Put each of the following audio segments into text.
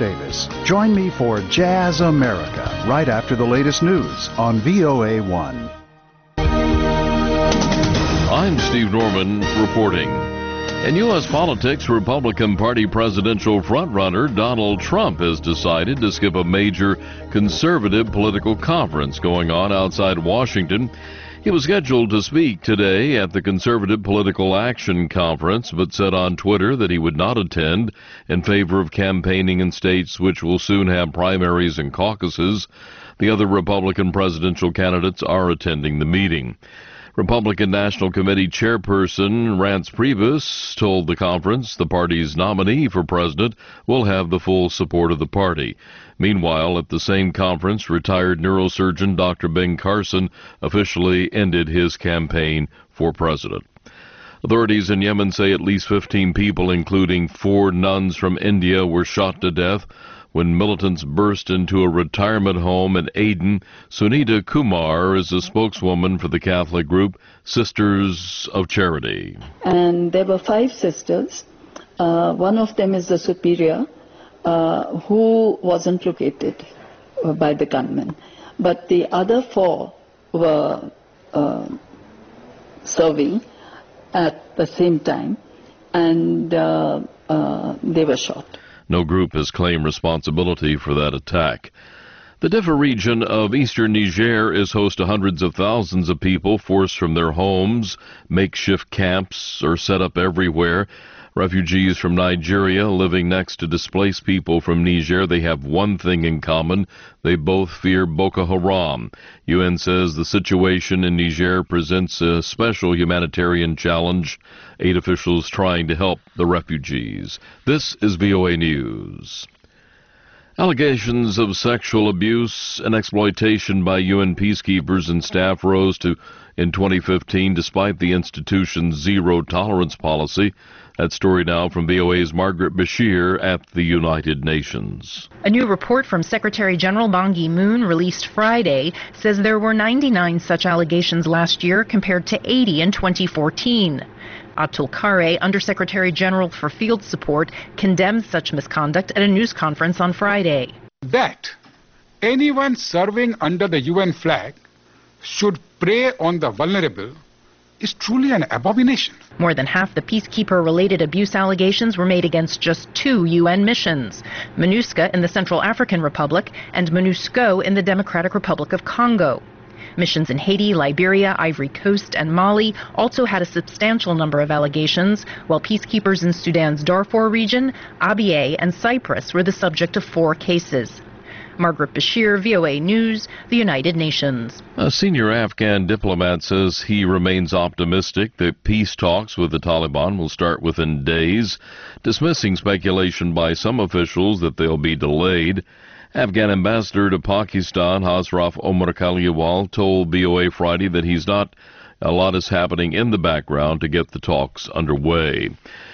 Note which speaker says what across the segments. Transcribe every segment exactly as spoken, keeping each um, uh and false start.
Speaker 1: Davis. Join me for Jazz America right after the latest news on V O A one.
Speaker 2: I'm Steve Norman reporting. In U S politics, Republican Party presidential frontrunner Donald Trump has decided to skip a major conservative political conference going on outside Washington. He was scheduled to speak today at the Conservative Political Action Conference, but said on Twitter that he would not attend in favor of campaigning in states which will soon have primaries and caucuses. The other Republican presidential candidates are attending the meeting. Republican National Committee Chairperson Reince Priebus told the conference the party's nominee for president will have the full support of the party. Meanwhile, at the same conference, retired neurosurgeon Doctor Ben Carson officially ended his campaign for president. Authorities in Yemen say at least fifteen people, including four nuns from India, were shot to death when militants burst into a retirement home in Aden. Sunita Kumar is a spokeswoman for the Catholic group Sisters of Charity.
Speaker 3: And there were five sisters. Uh, one of them is the superior, uh, who wasn't located uh, by the gunmen. But the other four were uh, serving at the same time, and uh, uh, they were shot.
Speaker 2: No group has claimed responsibility for that attack. The Diffa region of eastern Niger is host to hundreds of thousands of people forced from their homes. Makeshift camps are set up everywhere. Refugees from Nigeria living next to displaced people from Niger, they have one thing in common. They both fear Boko Haram. U N says the situation in Niger presents a special humanitarian challenge. Aid officials trying to help the refugees. This is V O A News. Allegations of sexual abuse and exploitation by U N peacekeepers and staff rose to in twenty fifteen despite the institution's zero-tolerance policy. That story now from V O A's Margaret Bashir at the United Nations.
Speaker 4: A new report from Secretary General Ban Ki-moon released Friday says there were ninety-nine such allegations last year compared to eighty in twenty fourteen. Atul Khare, Undersecretary General for Field Support, condemned such misconduct at a news conference on Friday.
Speaker 5: That anyone serving under the U N flag should prey on the vulnerable is truly an abomination.
Speaker 4: More than half the peacekeeper-related abuse allegations were made against just two U N missions, MINUSCA in the Central African Republic and MONUSCO in the Democratic Republic of Congo. Missions in Haiti, Liberia, Ivory Coast, and Mali also had a substantial number of allegations, while peacekeepers in Sudan's Darfur region, Abyei, and Cyprus were the subject of four cases. Margaret Bashir, V O A News, the United Nations.
Speaker 2: A senior Afghan diplomat says he remains optimistic that peace talks with the Taliban will start within days, dismissing speculation by some officials that they'll be delayed. Afghan ambassador to Pakistan, Hasraf Omar Kaliwal, told V O A Friday that he's not a lot is happening in the background to get the talks underway.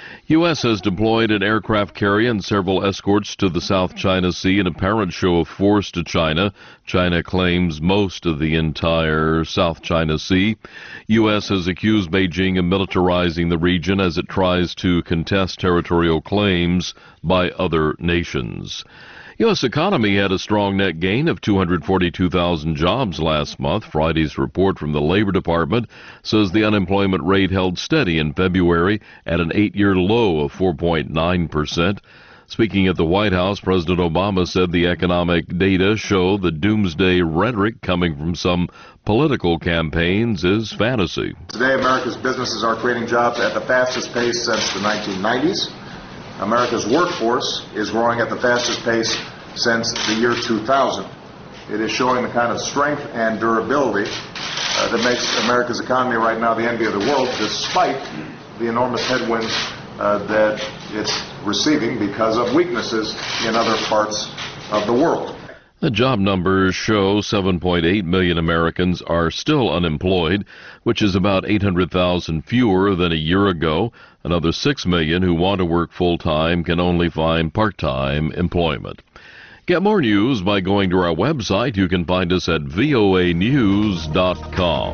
Speaker 2: U S has deployed an aircraft carrier and several escorts to the South China Sea in an apparent show of force to China. China claims most of the entire South China Sea. U S has accused Beijing of militarizing the region as it tries to contest territorial claims by other nations. U S economy had a strong net gain of two hundred forty-two thousand jobs last month. Friday's report from the Labor Department says the unemployment rate held steady in February at an eight-year low of four point nine percent. Speaking at the White House, President Obama said the economic data show the doomsday rhetoric coming from some political campaigns is fantasy.
Speaker 6: Today, America's businesses are creating jobs at the fastest pace since the nineteen nineties. America's workforce is growing at the fastest pace since the year two thousand. It is showing the kind of strength and durability uh, that makes America's economy right now the envy of the world, despite the enormous headwinds uh, that it's receiving because of weaknesses in other parts of the world.
Speaker 2: The job numbers show seven point eight million Americans are still unemployed, which is about eight hundred thousand fewer than a year ago. Another six million who want to work full-time can only find part-time employment. Get more news by going to our website. You can find us at V O A news dot com.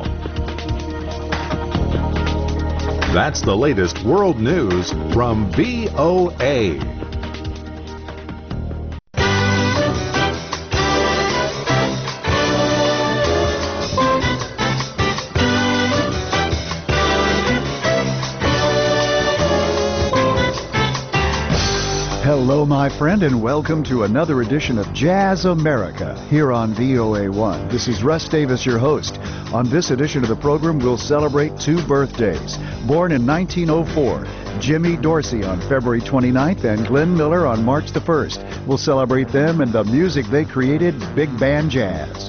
Speaker 7: That's the latest world news from V O A.
Speaker 1: Hello, my friend, and welcome to another edition of Jazz America here on V O A one. This is Russ Davis, your host. On this edition of the program, we'll celebrate two birthdays. Born in nineteen oh four, Jimmy Dorsey on February twenty-ninth and Glenn Miller on March the first. We'll celebrate them and the music they created, big band jazz.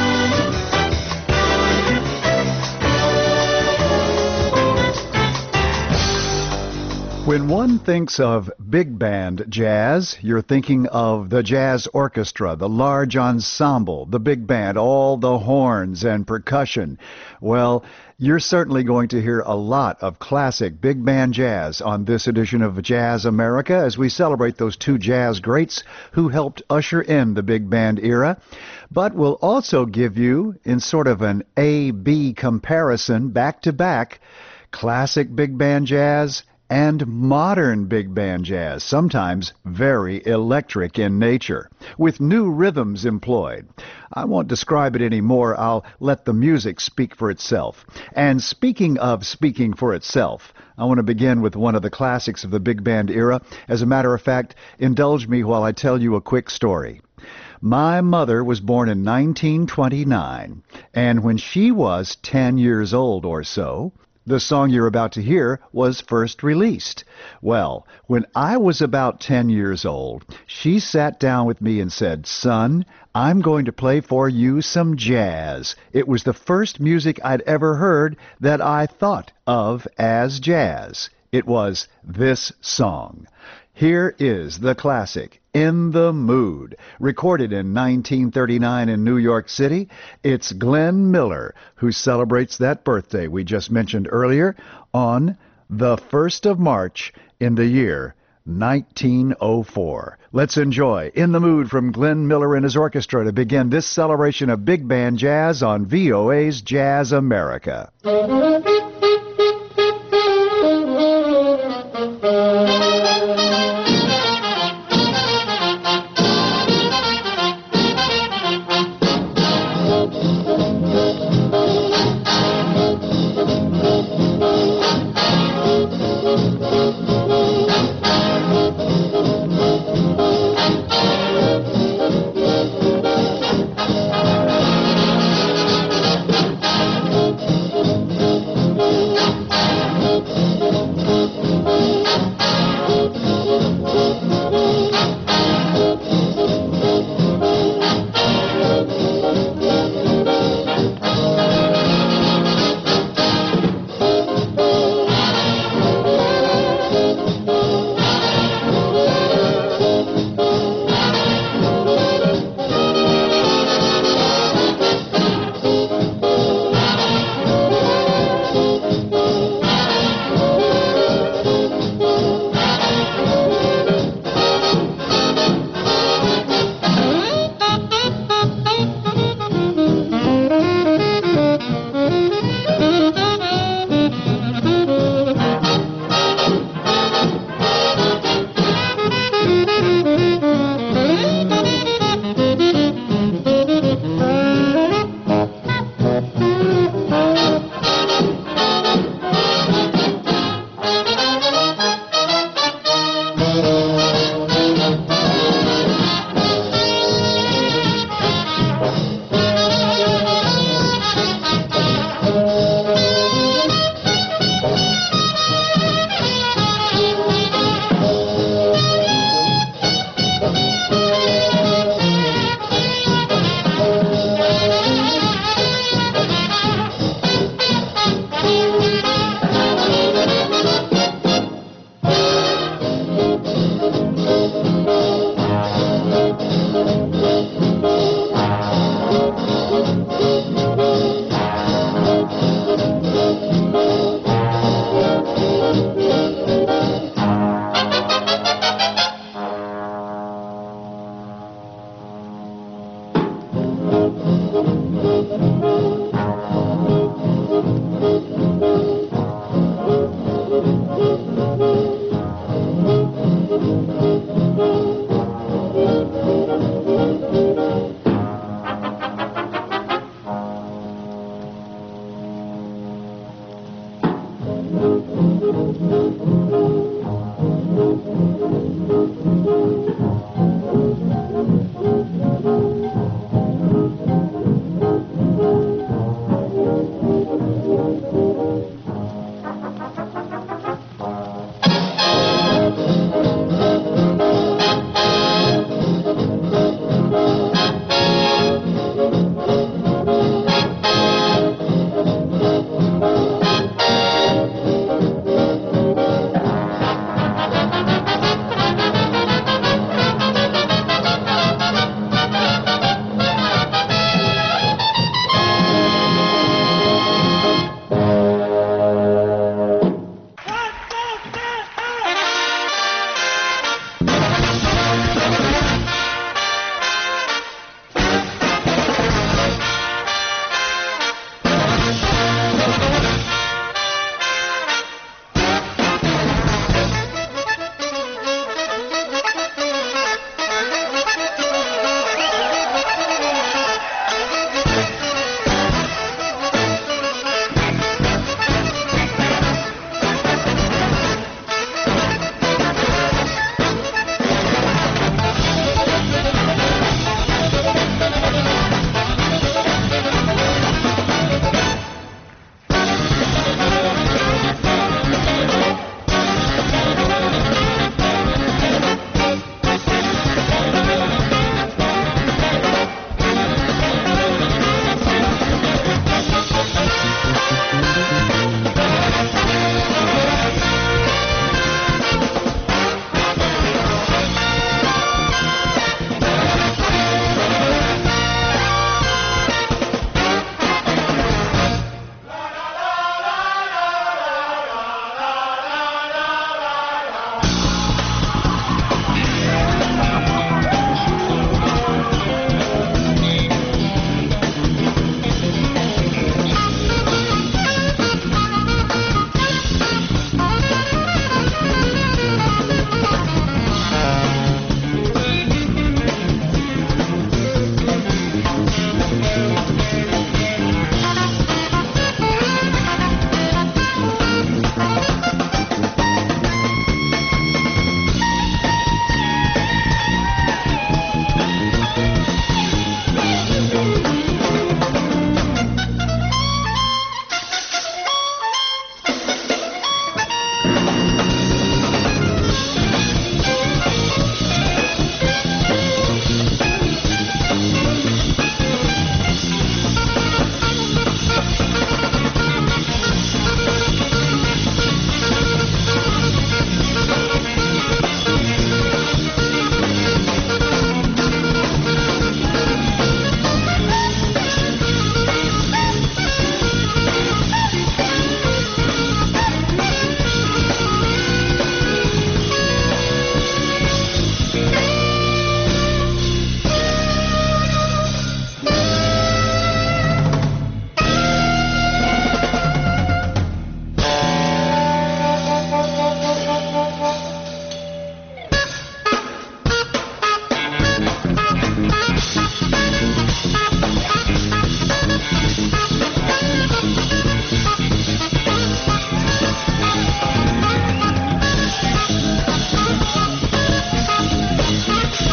Speaker 1: When one thinks of big band jazz, you're thinking of the jazz orchestra, the large ensemble, the big band, all the horns and percussion. Well, you're certainly going to hear a lot of classic big band jazz on this edition of Jazz America as we celebrate those two jazz greats who helped usher in the big band era. But we'll also give you, in sort of an A B comparison, back-to-back, classic big band jazz and modern big band jazz, sometimes very electric in nature, with new rhythms employed. I won't describe it any more. I'll let the music speak for itself. And speaking of speaking for itself, I want to begin with one of the classics of the big band era. As a matter of fact, indulge me while I tell you a quick story. My mother was born in nineteen twenty-nine, and when she was ten years old or so, the song you're about to hear was first released. Well, when I was about ten years old, she sat down with me and said, "Son, I'm going to play for you some jazz." It was the first music I'd ever heard that I thought of as jazz. It was this song. Here is the classic, In the Mood, recorded in nineteen thirty-nine in New York City. It's Glenn Miller who celebrates that birthday we just mentioned earlier on the first of March in the year nineteen oh four. Let's enjoy In the Mood from Glenn Miller and his orchestra to begin this celebration of big band jazz on V O A's Jazz America.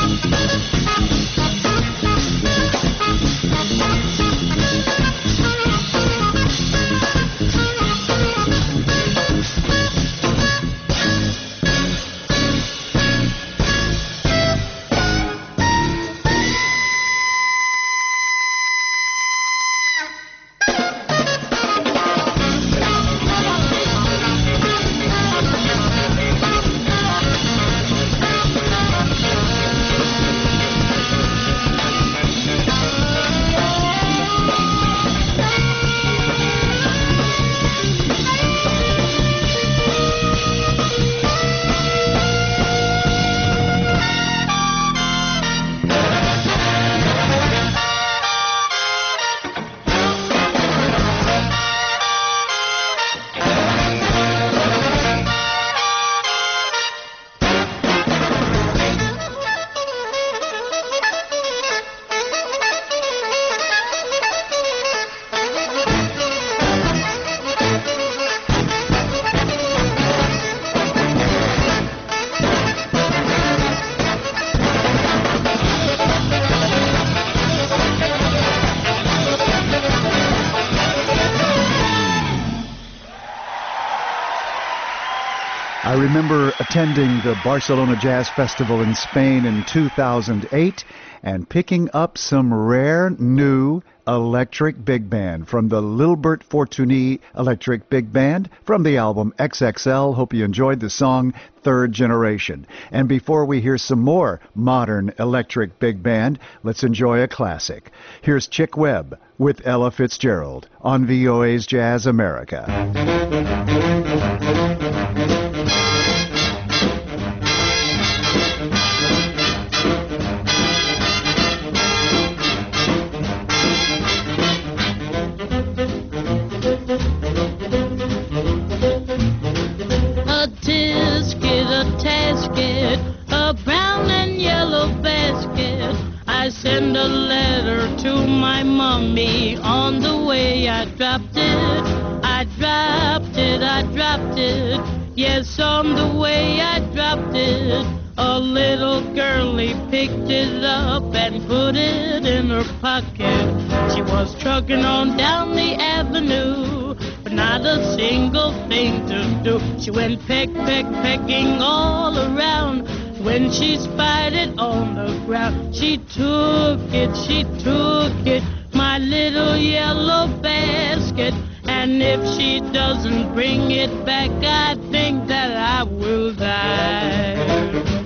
Speaker 1: I remember attending the Barcelona Jazz Festival in Spain in two thousand eight and picking up some rare new electric big band from the Lilbert Fortuny Electric Big Band from the album X X L. Hope you enjoyed the song Third Generation. And before we hear some more modern electric big band, let's enjoy a classic. Here's Chick Webb with Ella Fitzgerald on V O A's Jazz America.
Speaker 8: Send a letter to my mommy. On the way I dropped it, I dropped it, I dropped it. Yes, on the way I dropped it. A little girlie picked it up and put it in her pocket. She was trucking on down the avenue, but not a single thing to do. She went peck, peck, pecking all around. When she spied it on the ground, she took it, she took it, my little yellow basket. And if she doesn't bring it back, I think that I will die.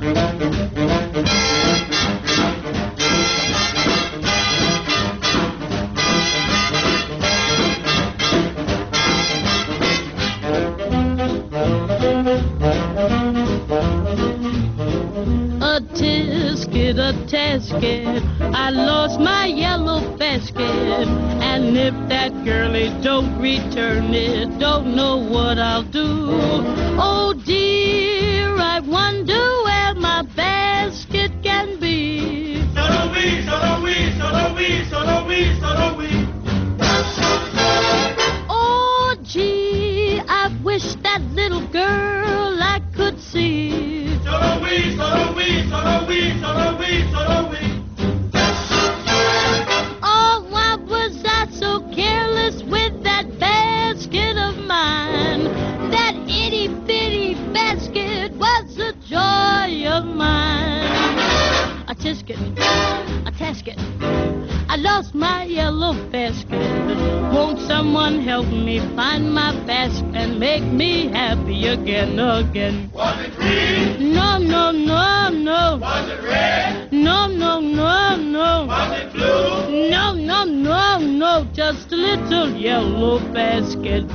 Speaker 8: A tisket, a tasket, I lost my yellow basket. And if that girlie don't return it, don't know what I'll do. Oh dear, I wonder where my basket can be.
Speaker 9: Solo-wee, solo-wee, solo-wee, solo-wee, solo-wee.
Speaker 8: Oh gee, I wish that little girl I could see.
Speaker 9: Solo-wee, solo-wee, solo-wee, solo-wee, solo-wee.
Speaker 8: Oh, why was I so careless with that basket of mine? That itty-bitty basket was the joy of mine. A tisket, a tasket, I lost my yellow basket. Won't someone help me find my basket and make me happy again, again?
Speaker 9: Was it green?
Speaker 8: No, no, no, no.
Speaker 9: Was it red?
Speaker 8: No, no, no, no.
Speaker 9: Was it blue?
Speaker 8: No, no, no, no. Just a little yellow basket.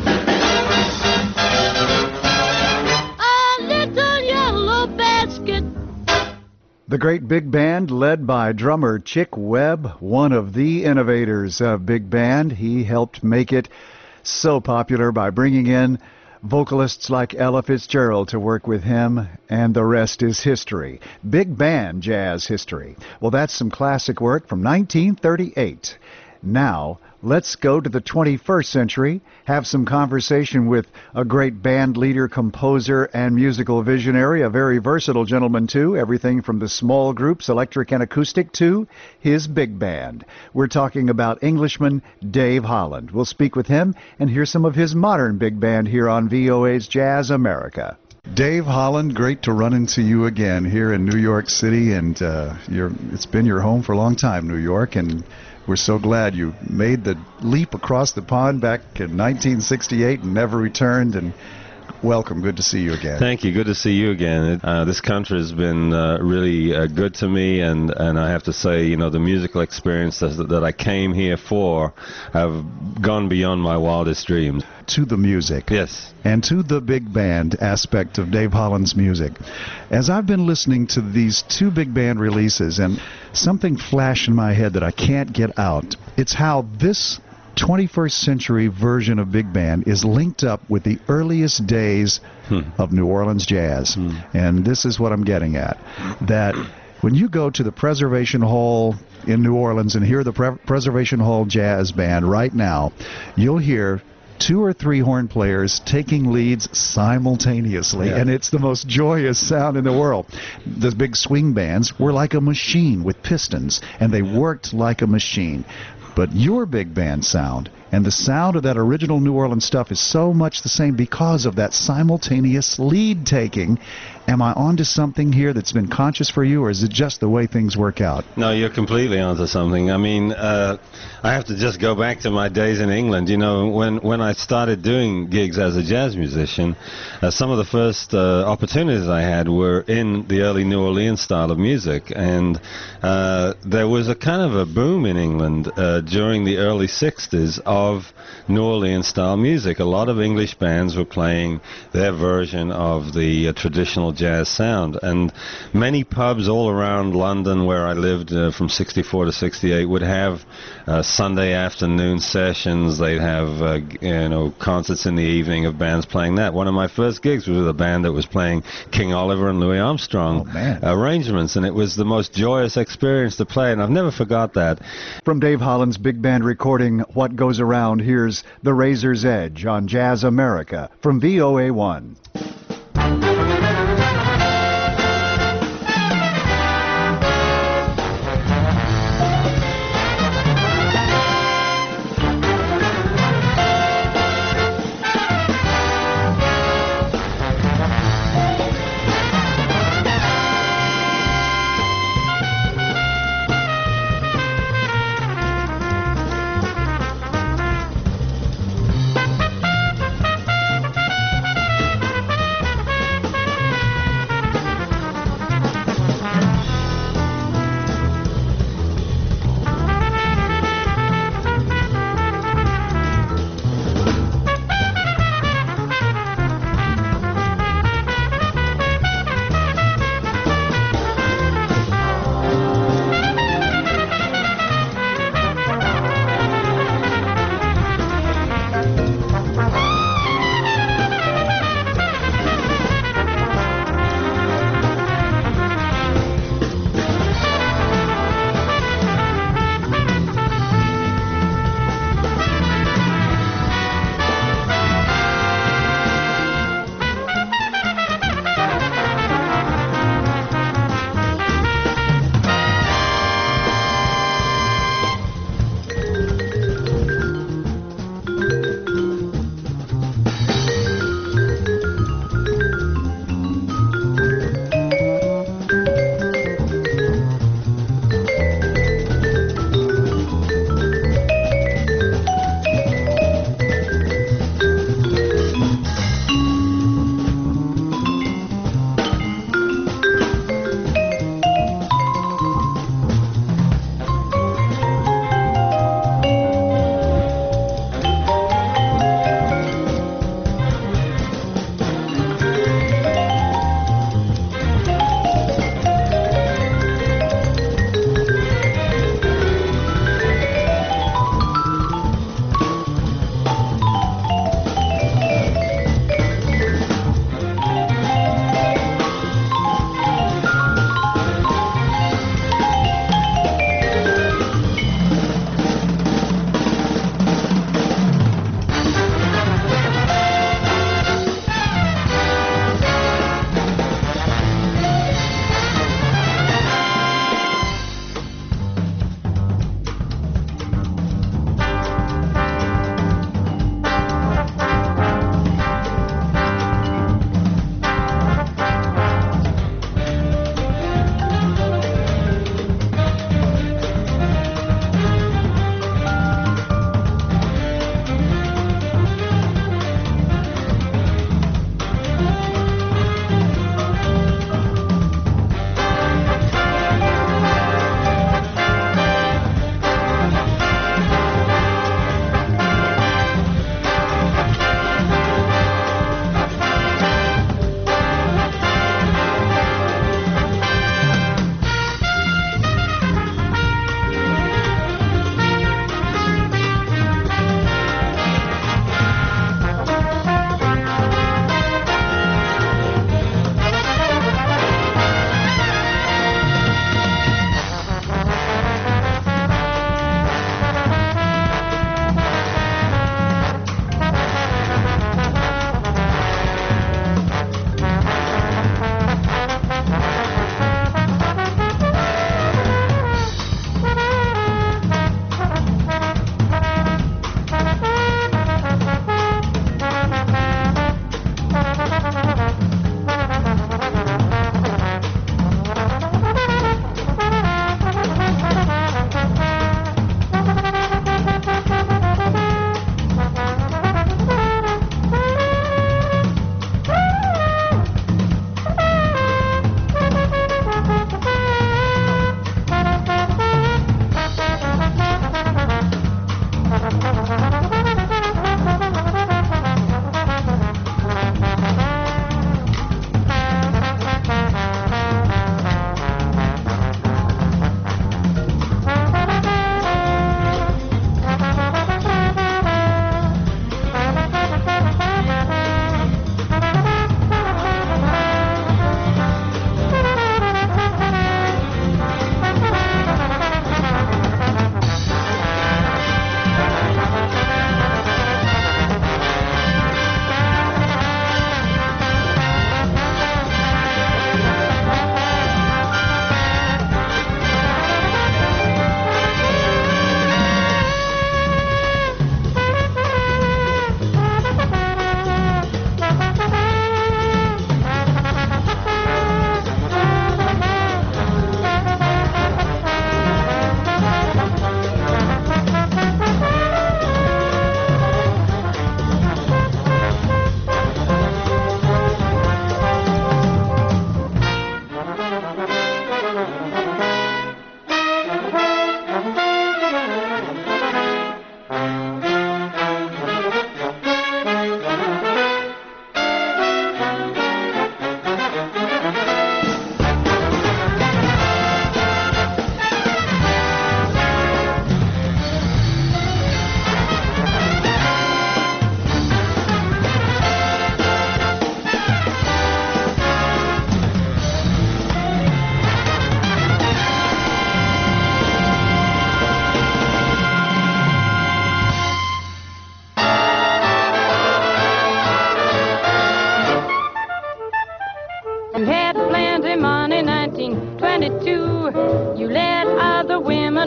Speaker 8: A little yellow basket.
Speaker 1: The great big band led by drummer Chick Webb, one of the innovators of big band. He helped make it so popular by bringing in vocalists like Ella Fitzgerald to work with him, and the rest is history. Big band jazz history. Well, that's some classic work from nineteen thirty-eight. Now, let's go to the twenty-first century, have some conversation with a great band leader, composer, and musical visionary, a very versatile gentleman, too, everything from the small groups, electric and acoustic, to his big band. We're talking about Englishman Dave Holland. We'll speak with him and hear some of his modern big band here on V O A's Jazz America. Dave Holland, great to run into you again here in New York City, and uh, you're, it's been your home for a long time, New York, and we're so glad you made the leap across the pond back in nineteen sixty-eight and never returned, and welcome. Good to see you again.
Speaker 10: Thank you. Good to see you again. Uh, this country has been uh, really uh, good to me, and, and I have to say, you know, the musical experiences that, that I came here for have gone beyond my wildest dreams.
Speaker 1: To the music.
Speaker 10: Yes.
Speaker 1: And to the big band aspect of Dave Holland's music. As I've been listening to these two big band releases, and something flashed in my head that I can't get out, it's how this twenty-first century version of big band is linked up with the earliest days hmm. of New Orleans jazz. Hmm. And this is what I'm getting at. That when you go to the Preservation Hall in New Orleans and hear the Pre- Preservation Hall Jazz Band right now, you'll hear two or three horn players taking leads simultaneously, yeah. and it's the most joyous sound in the world. The big swing bands were like a machine with pistons, and they worked like a machine. But your big band sound and the sound of that original New Orleans stuff is so much the same because of that simultaneous lead taking. Am I onto something here that's been conscious for you, or is it just the way things work out?
Speaker 10: No, you're completely onto something. I mean, uh, I have to just go back to my days in England. You know, when, when I started doing gigs as a jazz musician, uh, some of the first uh, opportunities I had were in the early New Orleans style of music. And uh, there was a kind of a boom in England uh, during the early sixties of New Orleans style music. A lot of English bands were playing their version of the uh, traditional jazz sound, and many pubs all around London where I lived uh, from sixty-four to sixty-eight would have uh, Sunday afternoon sessions. They'd have uh, you know concerts in the evening of bands playing that. One of my first gigs was with a band that was playing King Oliver and Louis Armstrong
Speaker 1: oh,
Speaker 10: arrangements, and it was the most joyous experience to play, and I've never forgot that.
Speaker 1: From Dave Holland's big band recording What Goes Around, here's The Razor's Edge on Jazz America from V O A one.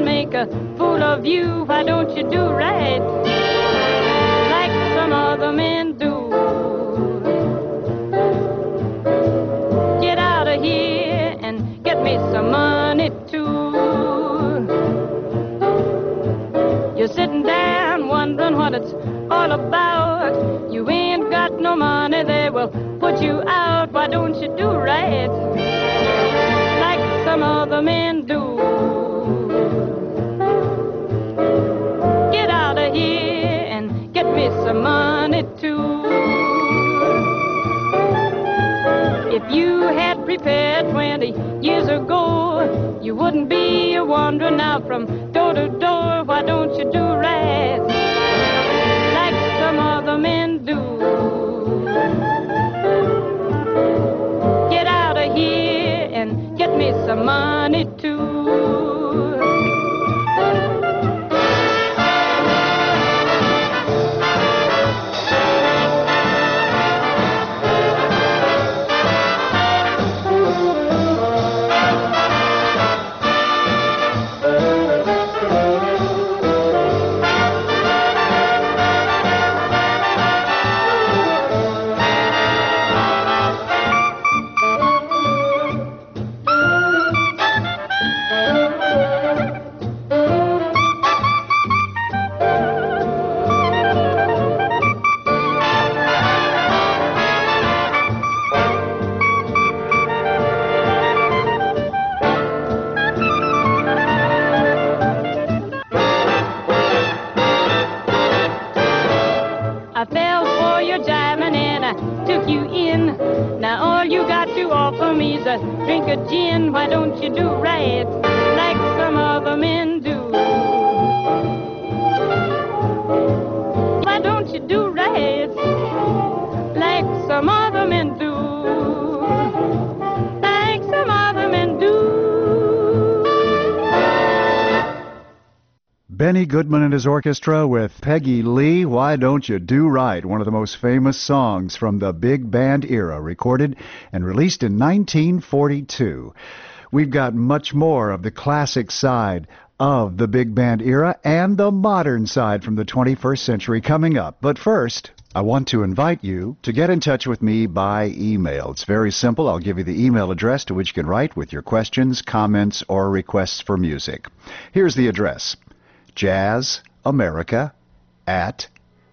Speaker 8: man make a fool of you, why don't you do right like some other men do? Get out of here and get me some money too. You're sitting down wondering what it's all about. You ain't got no money, they will put you out. Why don't you do right like some other men do? Get out of here and get me some money too. If you had prepared twenty years ago, you wouldn't be wandering out from door to door. Why don't you do right like some other men do? Get out of here and get me some money too. I fell for your diamond and I took you in. Now all you got to offer me is a drink of gin. Why don't you do right like some other men do? Why don't you do right like some other men do? Like some other men do.
Speaker 1: Benny Goodman and his orchestra with Peggy Lee, Why Don't You Do Right, one of the most famous songs from the big band era, recorded and released in nineteen forty-two. We've got much more of the classic side of the big band era and the modern side from the twenty-first century coming up. But first, I want to invite you to get in touch with me by email. It's very simple. I'll give you the email address to which you can write with your questions, comments, or requests for music. Here's the address: Jazz America at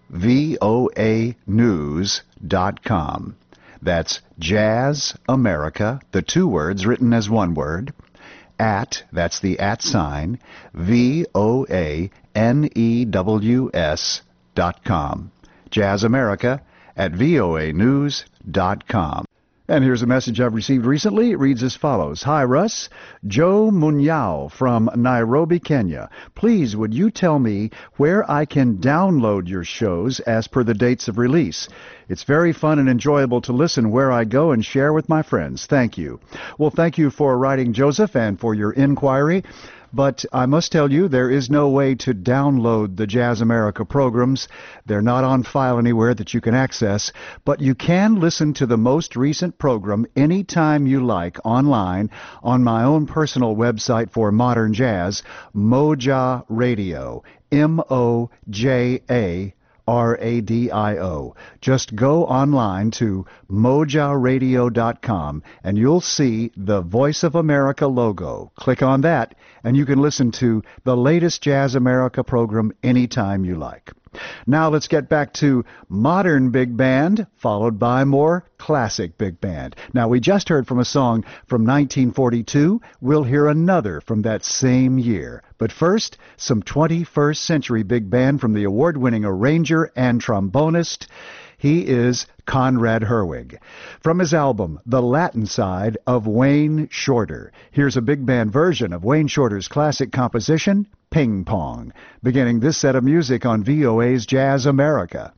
Speaker 1: voa news dot com. That's Jazz America, the two words written as one word, at, that's the at sign, V O A N E W S dot com. Jazz America at voa news dot com. And here's a message I've received recently. It reads as follows. Hi, Russ. Joe Munyao from Nairobi, Kenya. Please, would you tell me where I can download your shows as per the dates of release? It's very fun and enjoyable to listen where I go and share with my friends. Thank you. Well, thank you for writing, Joseph, and for your inquiry. But I must tell you, there is no way to download the Jazz America programs. They're not on file anywhere that you can access. But you can listen to the most recent program anytime you like online on my own personal website for modern jazz, Moja Radio, M O J A R A D I O. Just go online to moja radio dot com and you'll see the Voice of America logo. Click on that and you can listen to the latest Jazz America program anytime you like. Now let's get back to modern big band, followed by more classic big band. Now we just heard from a song from nineteen forty-two. We'll hear another from that same year. But first, some twenty-first century big band from the award-winning arranger and trombonist. He is Conrad Herwig. From his album, The Latin Side of Wayne Shorter. Here's a big band version of Wayne Shorter's classic composition, Ping Pong, beginning this set of music on V O A's Jazz America.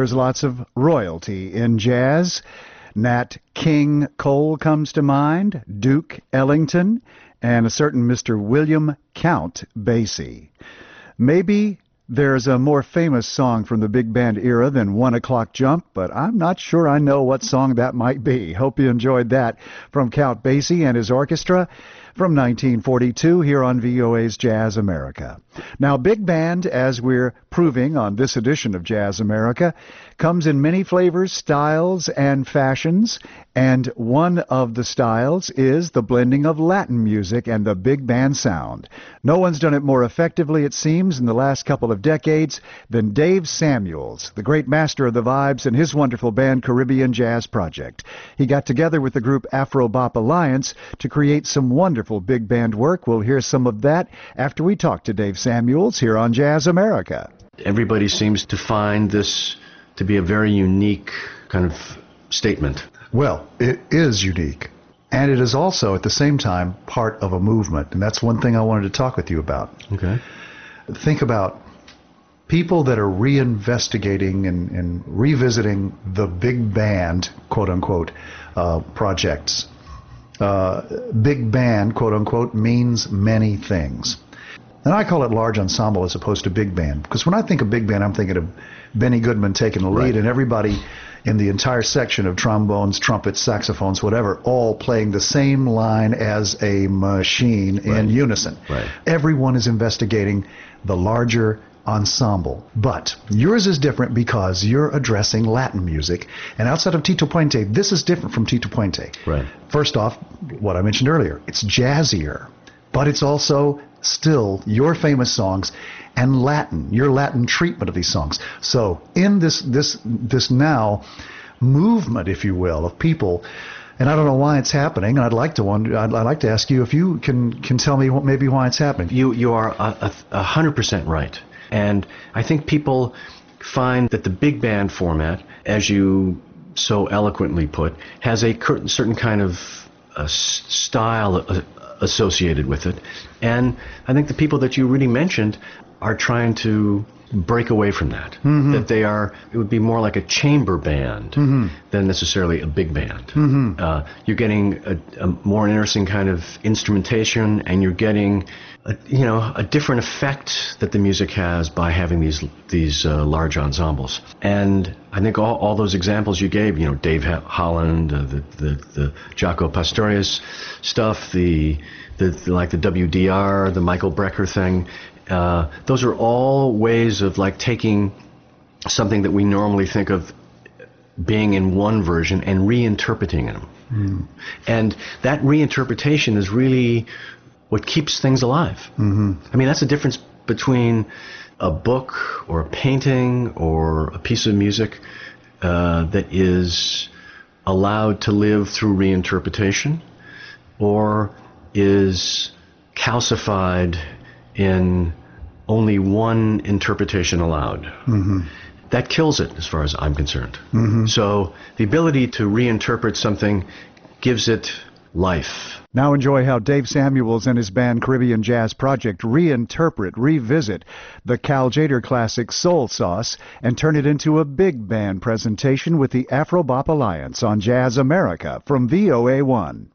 Speaker 1: there's lots of royalty in jazz. Nat King Cole comes to mind, Duke Ellington, and a certain Mister William Count Basie. Maybe there's a more famous song from the big band era than One O'Clock Jump, but I'm not sure I know what song that might be. Hope you enjoyed that from Count Basie and his orchestra from nineteen forty-two here on V O A's Jazz America. Now, big band, as we're proving on this edition of Jazz America, comes in many flavors, styles, and fashions, and one of the styles is the blending of Latin music and the big band sound. No one's done it more effectively, it seems, in the last couple of decades than Dave Samuels, the great master of the vibes, and his wonderful band Caribbean Jazz Project. He got together with the group Afro-Bop Alliance to create some wonderful big band work. We'll hear some of that after we talk to Dave Samuels here on Jazz America.
Speaker 11: Everybody seems to find this to be a very unique kind of statement.
Speaker 1: Well, it is unique. And it is also, at the same time, part of a movement. And that's one thing I wanted to talk with you about.
Speaker 11: Okay.
Speaker 1: Think about people that are reinvestigating and, and revisiting the big band, quote-unquote, uh, projects. Uh, big band, quote-unquote, means many things. And I call it large ensemble as opposed to big band, because when I think of big band, I'm thinking of Benny Goodman taking the lead,
Speaker 11: right,
Speaker 1: and everybody in the entire section of trombones, trumpets, saxophones, whatever, all playing the same line as a machine in
Speaker 11: right,
Speaker 1: unison.
Speaker 11: Right.
Speaker 1: Everyone is investigating the larger ensemble. But yours is different because you're addressing Latin music, and outside of Tito Puente, this is different from Tito Puente.
Speaker 11: Right.
Speaker 1: First off, what I mentioned earlier, it's jazzier, but it's also still your famous songs and Latin, your Latin treatment of these songs. So in this this this now movement, if you will, of people, and I don't know why it's happening, and I'd like to wonder, I'd, I'd like to ask you if you can can tell me what, maybe why it's happening.
Speaker 11: You you are a, a, a hundred percent right, and I think people find that the big band format, as you so eloquently put, has a certain kind of uh, style associated with it, and I think the people that you really mentioned are trying to break away from that. Mm-hmm. That they are, it would be more like a chamber band mm-hmm. than necessarily a big band. Mm-hmm. Uh, you're getting a, a more interesting kind of instrumentation, and you're getting, a, you know, a different effect that the music has by having these these uh, large ensembles. And I think all, all those examples you gave, you know, Dave Holland, uh, the, the the Jaco Pastorius stuff, the, the the like the W D R, the Michael Brecker thing. Uh, those are all ways of like taking something that we normally think of being in one version and reinterpreting them. Mm. And that reinterpretation is really what keeps things alive. Mm-hmm. I mean, that's the difference between a book or a painting or a piece of music uh, that is allowed to live through reinterpretation or is calcified in only one interpretation allowed. Mm-hmm. That kills it as far as I'm concerned. Mm-hmm. So the ability to reinterpret something gives it life.
Speaker 1: Now enjoy how Dave Samuels and his band Caribbean Jazz Project reinterpret, revisit the Cal Tjader classic Soul Sauce and turn it into a big band presentation with the Afro-Bop Alliance on Jazz America from V O A one.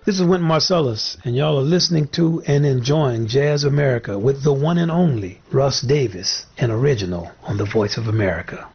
Speaker 12: This is Wynton Marsalis, and y'all are listening to and enjoying Jazz America with the one and only Russ Davis, an original on the Voice of America.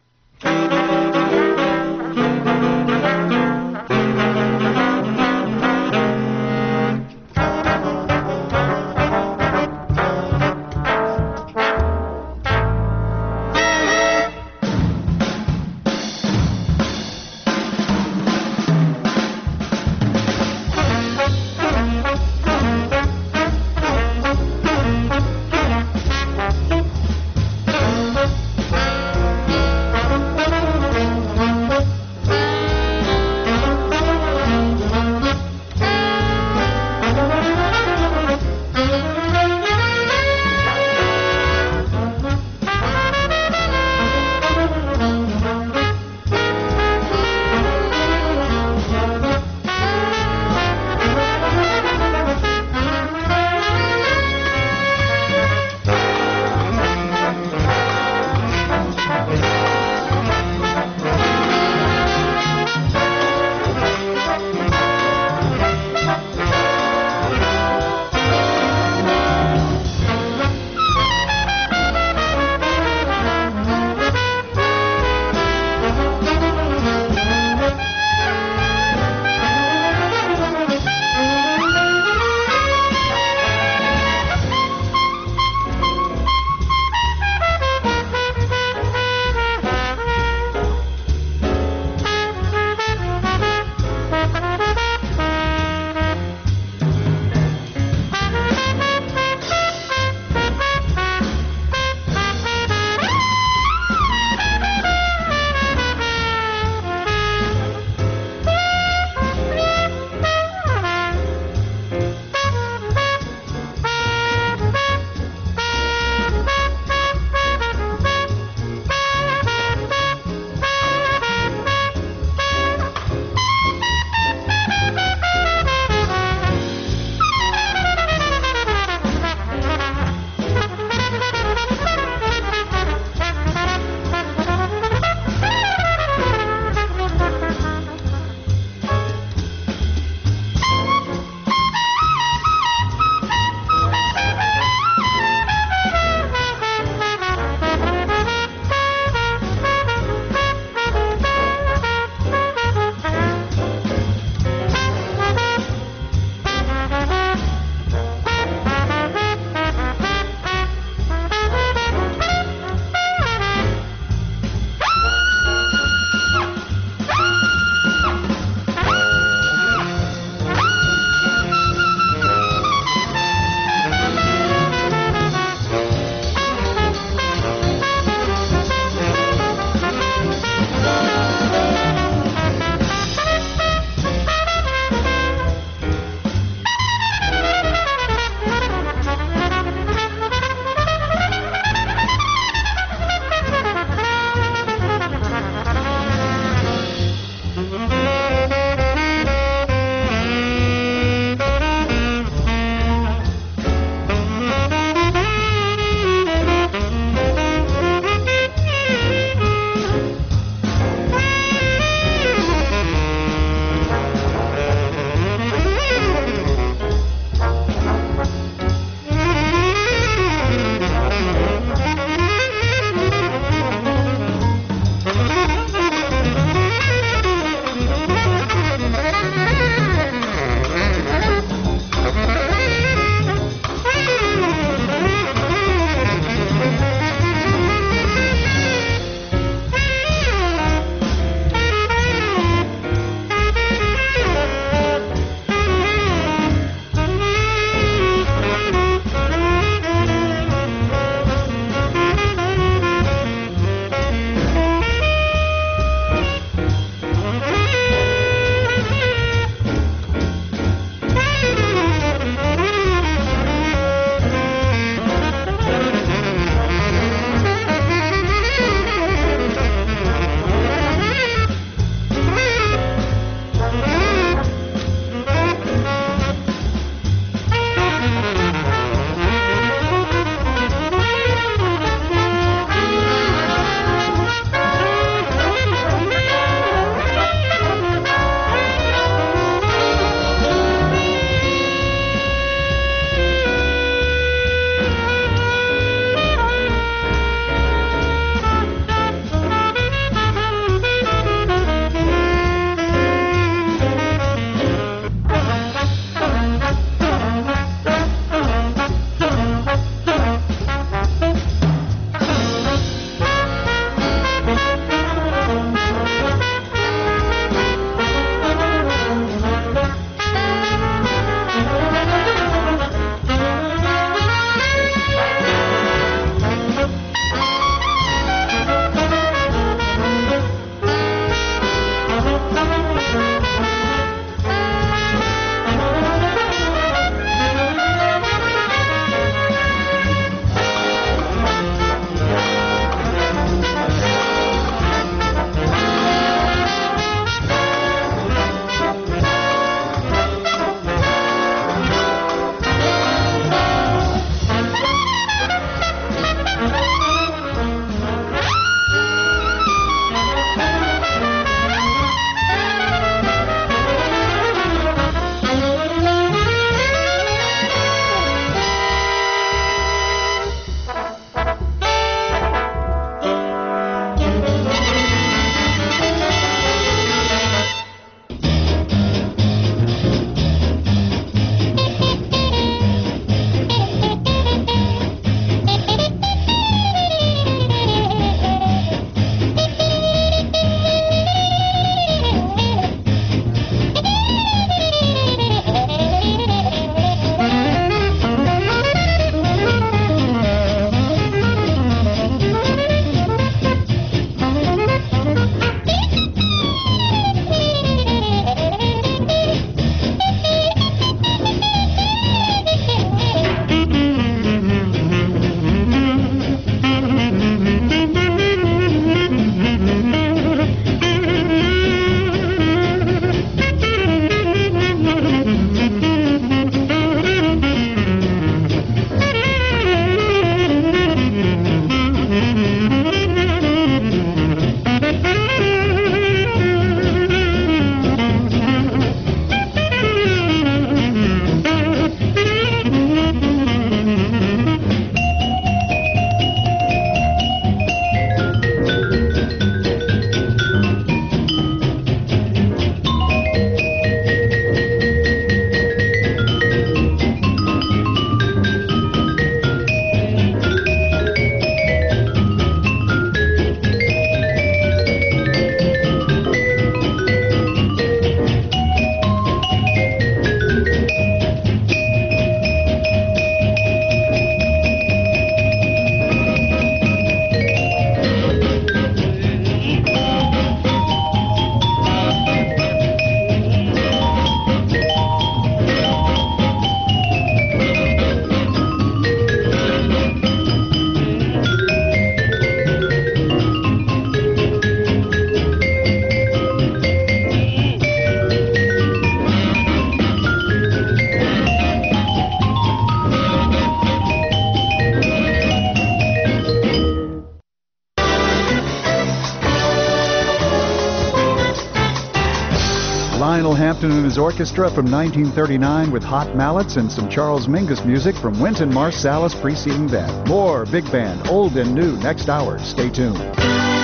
Speaker 1: Clapton and his orchestra from nineteen thirty-nine with Hot Mallets and some Charles Mingus music from Wynton Marsalis preceding that. More Big Band, old and new, next hour. Stay tuned.